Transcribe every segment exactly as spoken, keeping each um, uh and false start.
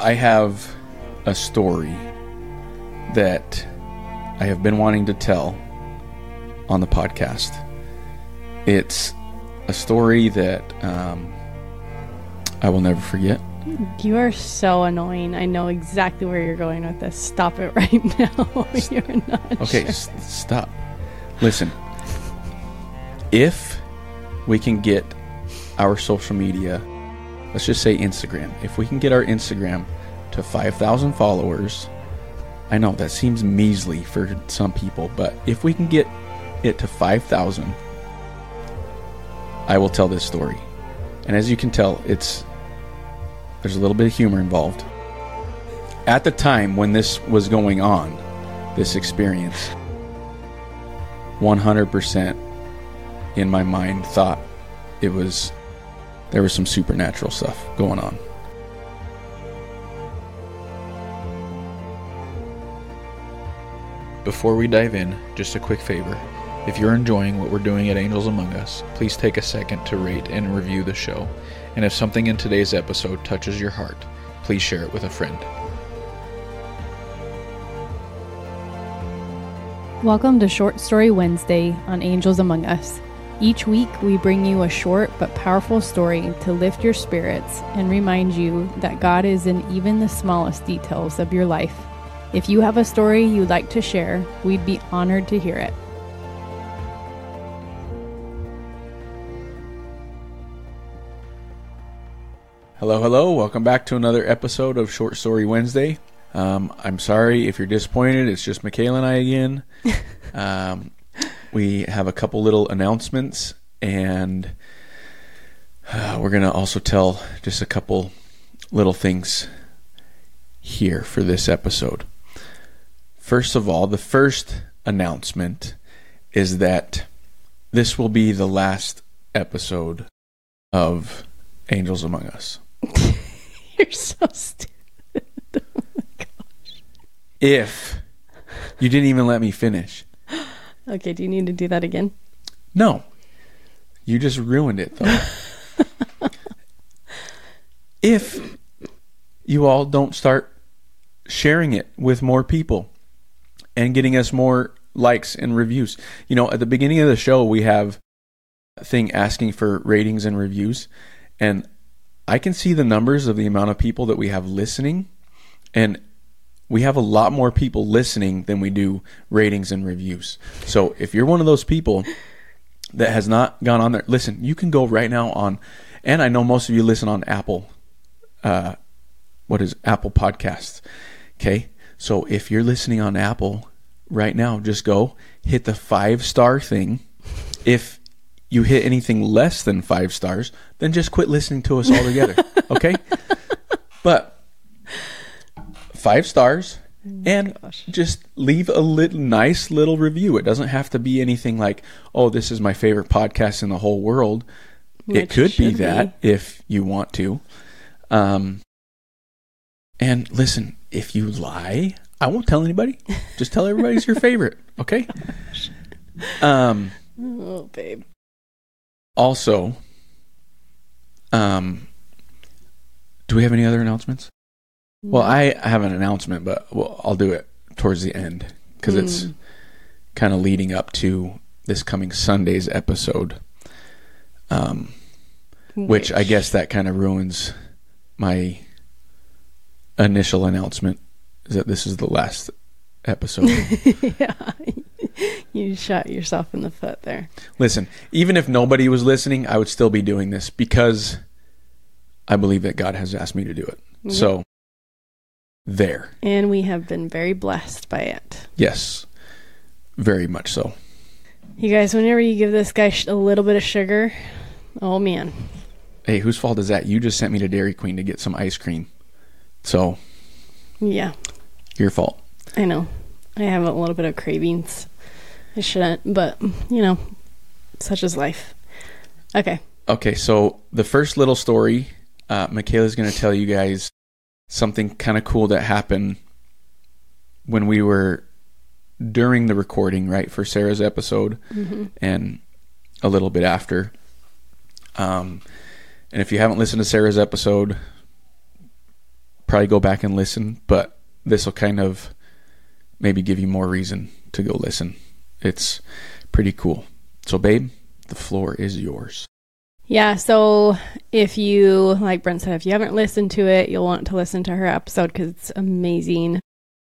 I have a story that I have been wanting to tell on the podcast. It's a story that um, I will never forget. You are so annoying. I know exactly where you're going with this. Stop it right now. You're not Okay, sure. s- stop. Listen, if we can get our social media, let's just say Instagram, if we can get our Instagram to five thousand followers, I know that seems measly for some people, but if we can get it to five thousand, I will tell this story. And as you can tell, it's there's a little bit of humor involved. At the time when this was going on, this experience, one hundred percent in my mind thought it was, there was some supernatural stuff going on. Before we dive in, just a quick favor. If you're enjoying what we're doing at Angels Among Us, please take a second to rate and review the show. And if something in today's episode touches your heart, please share it with a friend. Welcome to Short Story Wednesday on Angels Among Us. Each week we bring you a short but powerful story to lift your spirits and remind you that God is in even the smallest details of your life. If you have a story you'd like to share, we'd be honored to hear it. Hello, hello. Welcome back to another episode of Short Story Wednesday. Um, I'm sorry if you're disappointed. It's just Michaela and I again. um, we have a couple little announcements, and uh, we're going to also tell just a couple little things here for this episode. First of all, the first announcement is that this will be the last episode of Angels Among Us. You're so stupid. Oh my gosh. If you didn't even let me finish. Okay, do you need to do that again? No. You just ruined it, though. If you all don't start sharing it with more people and getting us more likes and reviews. You know, at the beginning of the show, we have a thing asking for ratings and reviews, and I can see the numbers of the amount of people that we have listening, and we have a lot more people listening than we do ratings and reviews. So if you're one of those people that has not gone on there, listen, you can go right now on, and I know most of you listen on Apple, uh, what is Apple Podcasts, okay? So if you're listening on Apple right now, just go hit the five star thing. If you hit anything less than five stars, then just quit listening to us altogether, okay? But five stars, and Gosh. just leave a little nice little review. It doesn't have to be anything like, oh, this is my favorite podcast in the whole world. Which it could be should that be. if you want to. Um, and listen, if you lie, I won't tell anybody. Just tell everybody it's your favorite, okay? Um, Oh, babe. also, um, do we have any other announcements? Well, I have an announcement, but well, I'll do it towards the end because Mm. it's kind of leading up to this coming Sunday's episode, um, which I guess that kind of ruins my initial announcement, is that this is the last episode. Yeah. You shot yourself in the foot there. Listen, even if nobody was listening, I would still be doing this because I believe that God has asked me to do it. Yep. So, there. And we have been very blessed by it. Yes, very much so. You guys, whenever you give this guy sh- a little bit of sugar, oh man. Hey, whose fault is that? You just sent me to Dairy Queen to get some ice cream. So, Yeah, your fault. I know. I have a little bit of cravings. I shouldn't, but, you know, such is life. Okay. Okay, so the first little story, uh, Michaela's going to tell you guys something kind of cool that happened when we were during the recording, right, for Sarah's episode, Mm-hmm. and a little bit after. Um, and if you haven't listened to Sarah's episode, probably go back and listen, but this will kind of maybe give you more reason to go listen. It's pretty cool. So babe, the floor is yours. Yeah, so if you, like Brent said, if you haven't listened to it, you'll want to listen to her episode because it's amazing.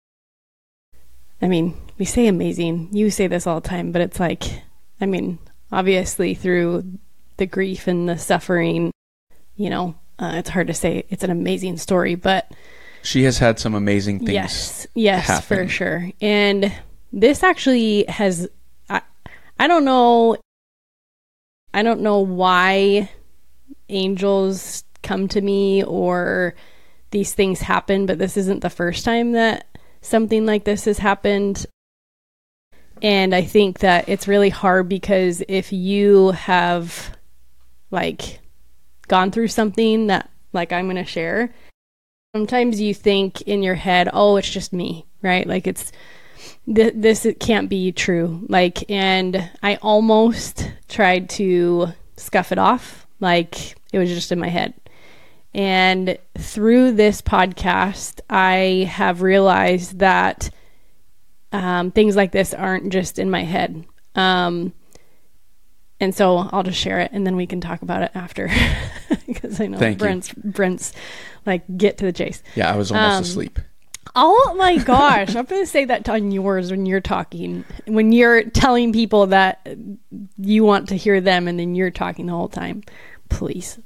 I mean, we say amazing. You say this all the time, but it's like, I mean, obviously through the grief and the suffering, you know, uh, it's hard to say it's an amazing story, but she has had some amazing things. Yes, yes, happen. For sure. And this actually has, I, I don't know, I don't know why angels come to me or these things happen, but this isn't the first time that something like this has happened. And I think that it's really hard because if you have like gone through something that like I'm going to share, sometimes you think in your head, oh, it's just me, right? Like it's th- this it can't be true. Like, and I almost tried to scuff it off, like it was just in my head. And through this podcast, I have realized that um, things like this aren't just in my head. Um, and so I'll just share it and then we can talk about it after because I know Thank Brent's, you. Brent's like get to the chase. Yeah, I was almost Um, asleep. Oh my gosh, I'm going to say that on yours when you're talking, when you're telling people that you want to hear them and then you're talking the whole time. Please.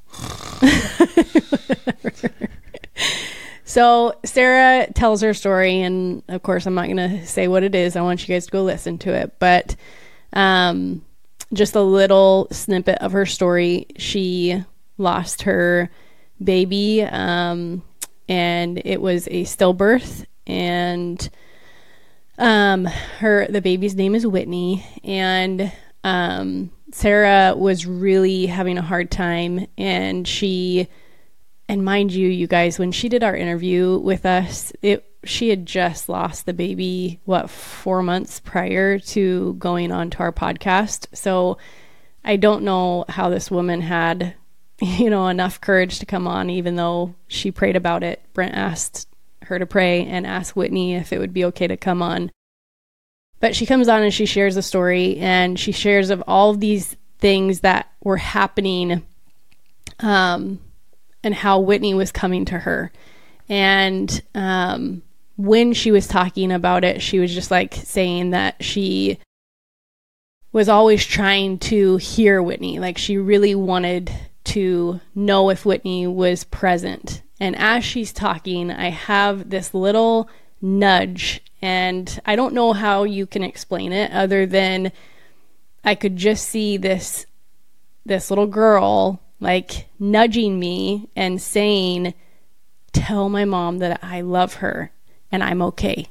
So Sarah tells her story, and of course I'm not going to say what it is. I want you guys to go listen to it, but um, just a little snippet of her story. She lost her baby, um, and it was a stillbirth, and um, her the baby's name is Whitney, and um, Sarah was really having a hard time, and she, and mind you, you guys, when she did our interview with us, it she had just lost the baby, what, four months prior to going on to our podcast. So I don't know how this woman had, you know, enough courage to come on, even though she prayed about it. Brent asked her to pray and asked Whitney if it would be okay to come on. But she comes on and she shares a story, and she shares of all of these things that were happening, um, and how Whitney was coming to her. And um, when she was talking about it, she was just like saying that she was always trying to hear Whitney. Like she really wanted to know if Whitney was present. And as she's talking, I have this little nudge, and I don't know how you can explain it other than I could just see this this little girl like nudging me and saying, tell my mom that I love her and I'm okay.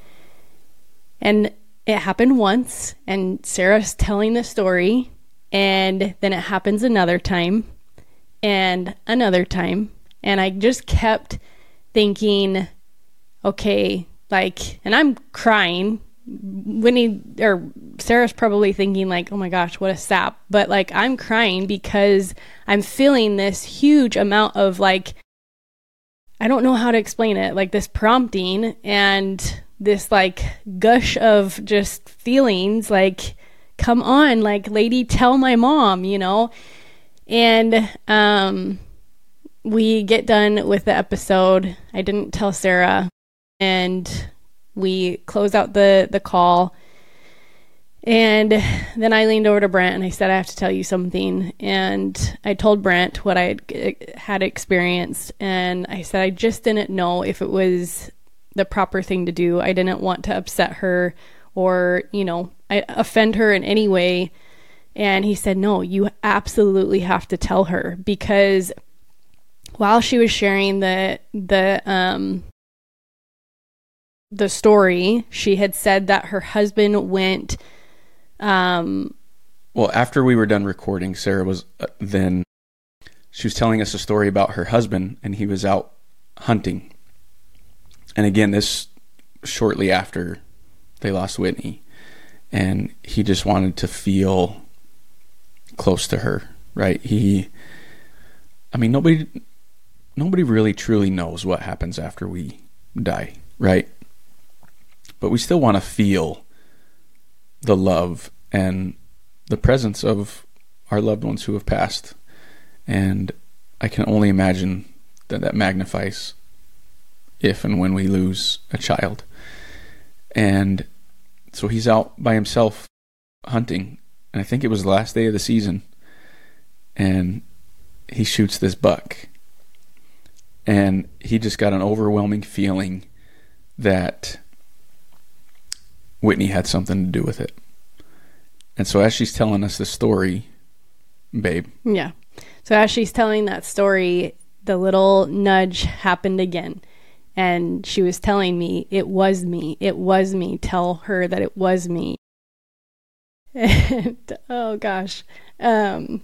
And it happened once, and Sarah's telling the story, and then it happens another time and another time. And I just kept thinking, okay, like, and I'm crying. Whitney or Sarah's probably thinking like, oh my gosh, what a sap. But like, I'm crying because I'm feeling this huge amount of like, I don't know how to explain it, like this prompting and this like gush of just feelings like, come on, like lady, tell my mom, you know? And um, we get done with the episode. I didn't tell Sarah, and we close out the, the call. And then I leaned over to Brent and I said, I have to tell you something. And I told Brent what I had, had experienced. And I said, I just didn't know if it was the proper thing to do. I didn't want to upset her or, you know, I offend her in any way. And he said, no, you absolutely have to tell her, because while she was sharing the, the, um, the story, she had said that her husband went, um, well, after we were done recording, Sarah was uh, then she was telling us a story about her husband, and he was out hunting. And again, this shortly after they lost Whitney, and he just wanted to feel close to her, right? He, I mean, nobody, nobody really truly knows what happens after we die, right? But we still want to feel the love and the presence of our loved ones who have passed. And I can only imagine that that magnifies if and when we lose a child. And so he's out by himself hunting, and I think it was the last day of the season, and he shoots this buck, and he just got an overwhelming feeling that Whitney had something to do with it. And so as she's telling us the story, babe. Yeah. So as she's telling that story, the little nudge happened again. And she was telling me, it was me. It was me. Tell her that it was me. And, oh gosh. Um,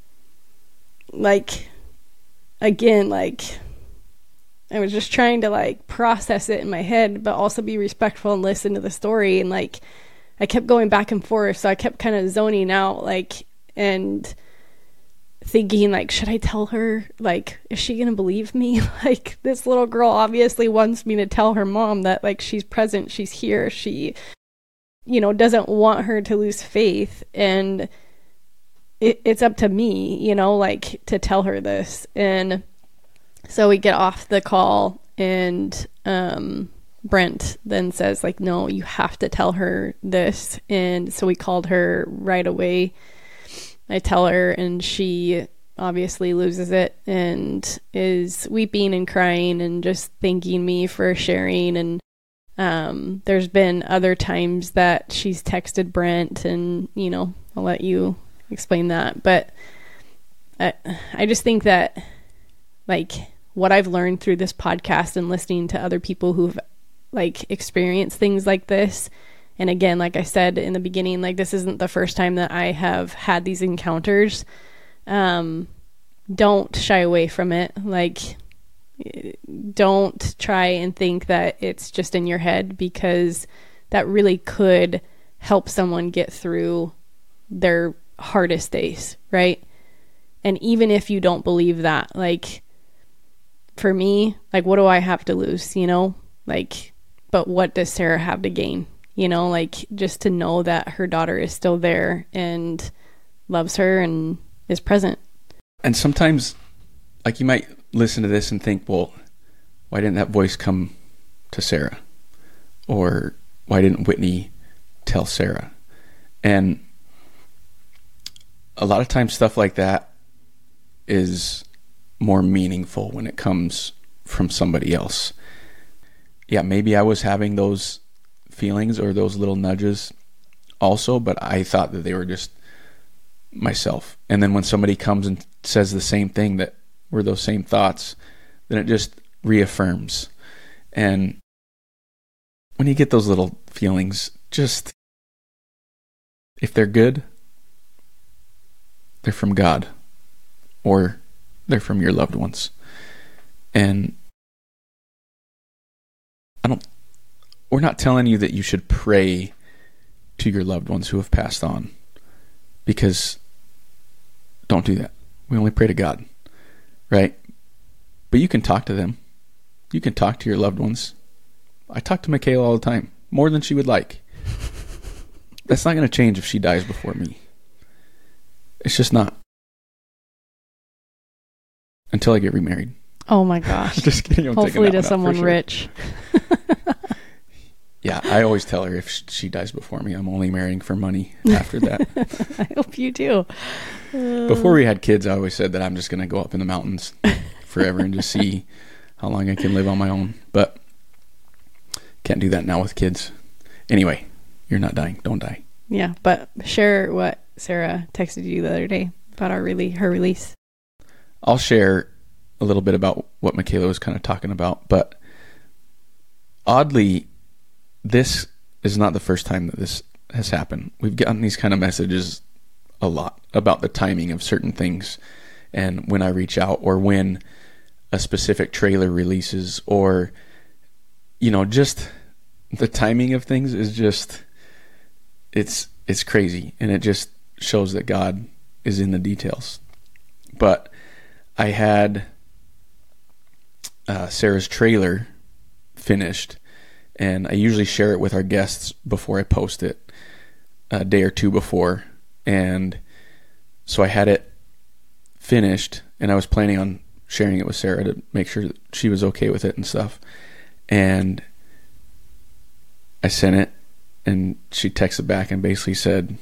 like, again, like, I was just trying to like process it in my head, but also be respectful and listen to the story. And like, I kept going back and forth. So I kept kind of zoning out, like, and thinking like, should I tell her? Like, is she going to believe me? Like, this little girl obviously wants me to tell her mom that like she's present, she's here. She, you know, doesn't want her to lose faith. And it, it's up to me, you know, like to tell her this. And so we get off the call, and um, Brent then says like, no, you have to tell her this. And so we called her right away. I tell her, and she obviously loses it and is weeping and crying and just thanking me for sharing. And um, there's been other times that she's texted Brent, and, you know, I'll let you explain that. But I, I just think that, like, what I've learned through this podcast and listening to other people who've, like, experienced things like this. And again, like I said in the beginning, like, this isn't the first time that I have had these encounters. Um, don't shy away from it. Like, don't try and think that it's just in your head, because that really could help someone get through their hardest days, right? And even if you don't believe that, like, for me, like, what do I have to lose, you know? Like, but what does Sarah have to gain? You know, like, just to know that her daughter is still there and loves her and is present. And sometimes, like, you might listen to this and think, well, why didn't that voice come to Sarah? Or why didn't Whitney tell Sarah? And a lot of times stuff like that is more meaningful when it comes from somebody else. Yeah, maybe I was having those feelings or those little nudges also, but I thought that they were just myself. And then when somebody comes and says the same thing that were those same thoughts, then it just reaffirms. And when you get those little feelings, just, if they're good, they're from God, or they're from your loved ones. And I don't We're not telling you that you should pray to your loved ones who have passed on, because don't do that. We only pray to God, right? But you can talk to them. You can talk to your loved ones. I talk to Michaela all the time, more than she would like. That's not going to change if she dies before me. It's just not. Until I get remarried. Oh my gosh. Just kidding. I'm Hopefully to someone sure. rich. Yeah, I always tell her if she dies before me, I'm only marrying for money after that. I hope you do. Uh... Before we had kids, I always said that I'm just going to go up in the mountains forever and just see how long I can live on my own. But can't do that now with kids. Anyway, you're not dying. Don't die. Yeah, but share what Sarah texted you the other day about our really her release. I'll share a little bit about what Michaela was kind of talking about, but oddly, this is not the first time that this has happened. We've gotten these kind of messages a lot about the timing of certain things, and when I reach out, or when a specific trailer releases, or, you know, just the timing of things is just, it's it's crazy, and it just shows that God is in the details. But I had uh, Sarah's trailer finished, and I usually share it with our guests before I post it, a day or two before. And so I had it finished, and I was planning on sharing it with Sarah to make sure that she was okay with it and stuff. And I sent it, and she texted back and basically said,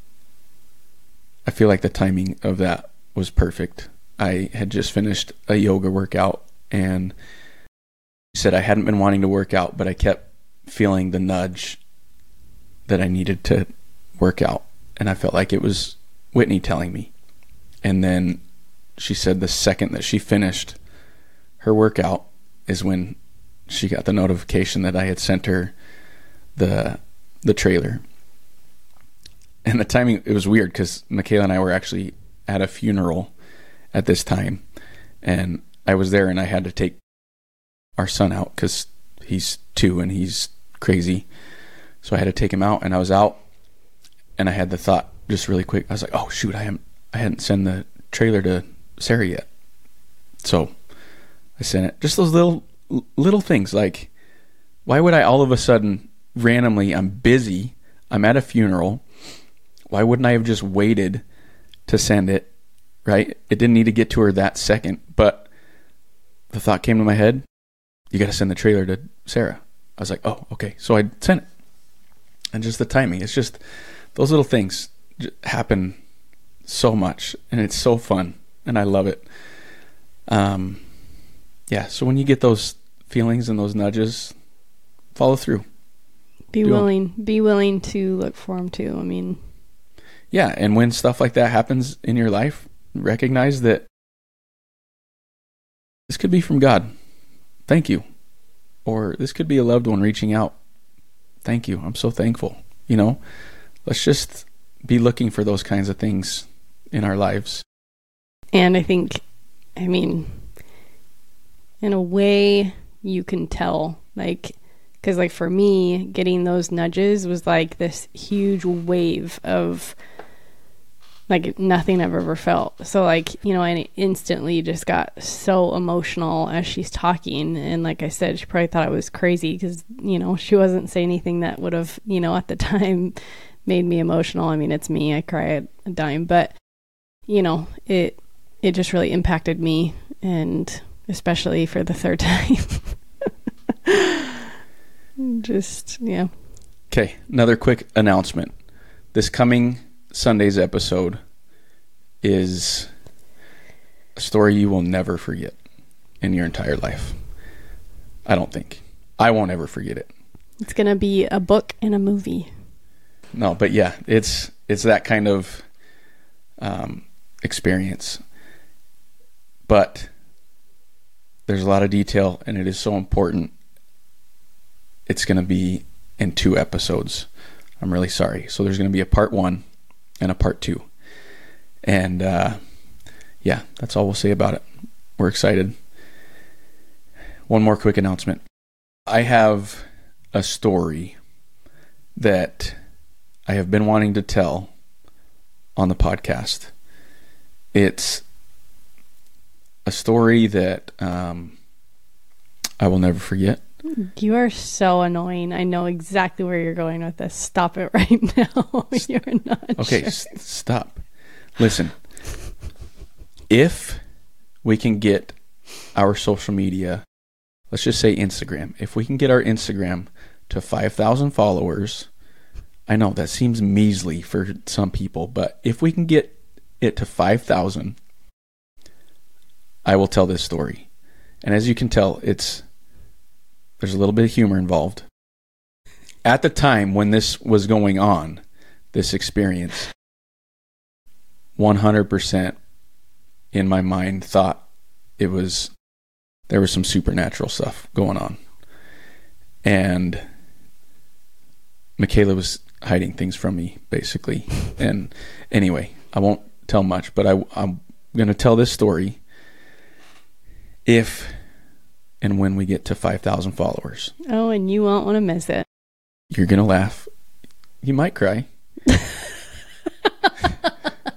I feel like the timing of that was perfect. I had just finished a yoga workout, and she said I hadn't been wanting to work out, but I kept feeling the nudge that I needed to work out. And I felt like it was Whitney telling me. And then she said the second that she finished her workout is when she got the notification that I had sent her the the trailer. And the timing, it was weird because Michaela and I were actually at a funeral at this time. And I was there, and I had to take our son out because he's two and he's crazy. So I had to take him out, and I was out, and I had the thought just really quick. I was like, oh shoot, I haven't I hadn't sent the trailer to Sarah yet. So I sent it. Just those little little things, like, why would I all of a sudden randomly, I'm busy, I'm at a funeral, why wouldn't I have just waited to send it, right? It didn't need to get to her that second, but the thought came to my head, you got to send the trailer to Sarah. I was like, oh, okay. So I sent it. And just the timing, it's just those little things happen so much, and it's so fun, and I love it. Um, yeah, so when you get those feelings and those nudges, follow through. Be Do willing. Them. Be willing to look for them too. I mean, yeah, and when stuff like that happens in your life, recognize that this could be from God. Thank you. Or this could be a loved one reaching out. Thank you. I'm so thankful. You know, let's just be looking for those kinds of things in our lives. And I think, I mean, in a way you can tell, like, because like for me, getting those nudges was like this huge wave of like nothing I've ever felt. So like, you know, I instantly just got so emotional as she's talking. And like I said, she probably thought I was crazy because, you know, she wasn't saying anything that would have, you know, at the time made me emotional. I mean, it's me. I cry at a dime. But, you know, it it just really impacted me, and especially for the third time. Just, yeah. Okay, another quick announcement. This coming Sunday's episode is a story you will never forget in your entire life. I don't think. I won't ever forget it. It's going to be a book and a movie. No, but yeah, it's it's that kind of um, experience. But there's a lot of detail, and it is so important. It's going to be in two episodes. I'm really sorry. So there's going to be a part one and a part two. And uh, yeah, that's all we'll say about it. We're excited. One more quick announcement. I have a story that I have been wanting to tell on the podcast. It's a story that um, I will never forget. You are so annoying. I know exactly where you're going with this. Stop it right now. You're not Okay, sure. s- stop. Listen. If we can get our social media, let's just say Instagram, if we can get our Instagram to five thousand followers, I know that seems measly for some people, but if we can get it to five thousand, I will tell this story. And as you can tell, it's there's a little bit of humor involved. At the time when this was going on, this experience, one hundred percent in my mind thought it was, there was some supernatural stuff going on. And Michaela was hiding things from me, basically. And anyway, I won't tell much, but I, I'm going to tell this story if and when we get to five thousand followers. Oh, and you won't want to miss it. You're going to laugh. You might cry.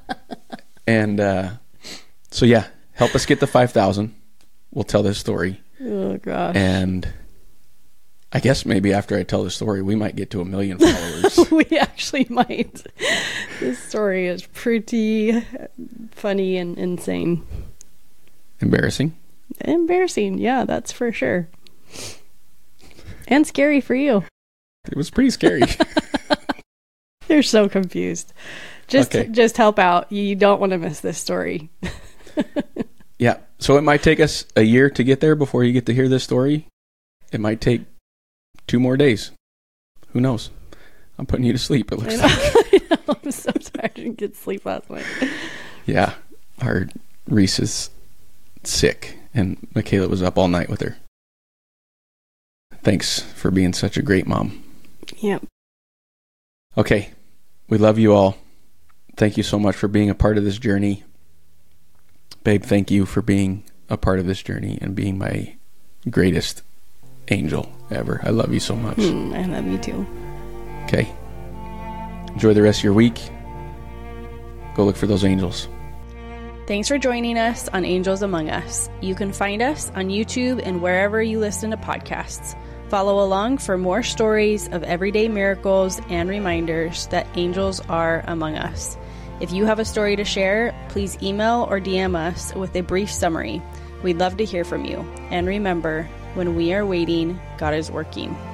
And uh, so, yeah, help us get to five thousand. We'll tell this story. Oh, gosh. And I guess maybe after I tell the story, we might get to a million followers. We actually might. This story is pretty funny and insane. Embarrassing? Embarrassing, yeah, that's for sure. And scary for you. It was pretty scary. You're so confused. Just, Okay. just help out. You don't want to miss this story. Yeah. So it might take us a year to get there before you get to hear this story. It might take two more days. Who knows? I'm putting you to sleep, it I looks know. like. I know. I'm so tired. I didn't get sleep last night. Yeah. Our Reese is sick, and Michaela was up all night with her. Thanks for being such a great mom. Yep. Okay. We love you all. Thank you so much for being a part of this journey. Babe, thank you for being a part of this journey and being my greatest angel ever. I love you so much. Mm, I love you too. Okay. Enjoy the rest of your week. Go look for those angels. Thanks for joining us on Angels Among Us. You can find us on YouTube and wherever you listen to podcasts. Follow along for more stories of everyday miracles and reminders that angels are among us. If you have a story to share, please email or D M us with a brief summary. We'd love to hear from you. And remember, when we are waiting, God is working.